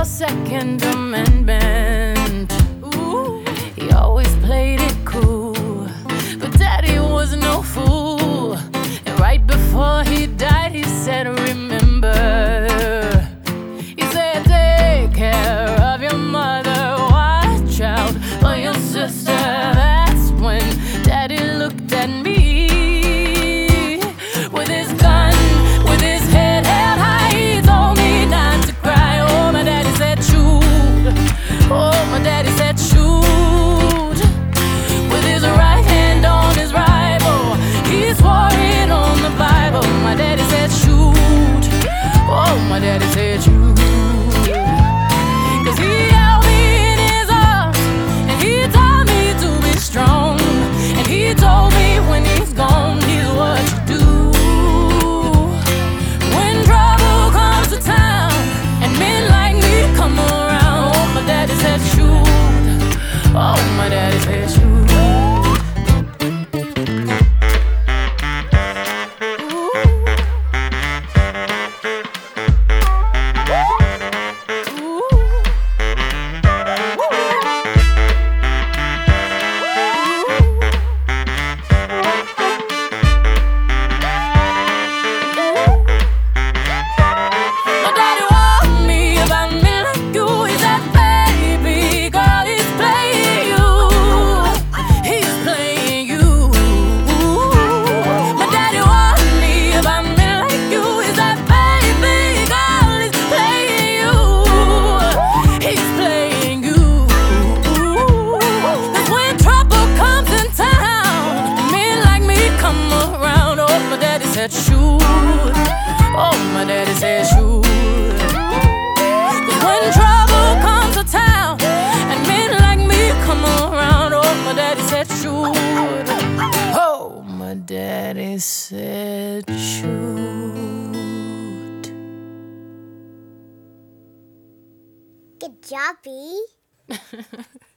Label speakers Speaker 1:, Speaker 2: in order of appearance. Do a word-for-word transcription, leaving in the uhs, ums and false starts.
Speaker 1: your Second Amendment. Ooh, he always played it cool, but Daddy was no fool. And right before he died, he said, remember, he said, take care of your mother, watch out for your sister. That's when Daddy looked at me with his gun, with his head held high. He told me not to cry. Oh, my daddy said shoot. Oh, my daddy said shoot. With his right hand on his rifle, he swore it on the Bible. My daddy said shoot. Oh, my daddy said shoot. 'Cause he held me in his arms and he taught me to be strong. And he told me when he's gone, he's what you do when trouble comes to town and men like me come around. Oh, my daddy said shoot. Oh, my daddy said shoot. Shoot. Oh, my daddy said shoot. 'Cause when trouble comes to town and men like me come around, oh, my daddy said shoot. Oh, my daddy said shoot.
Speaker 2: Good job, B.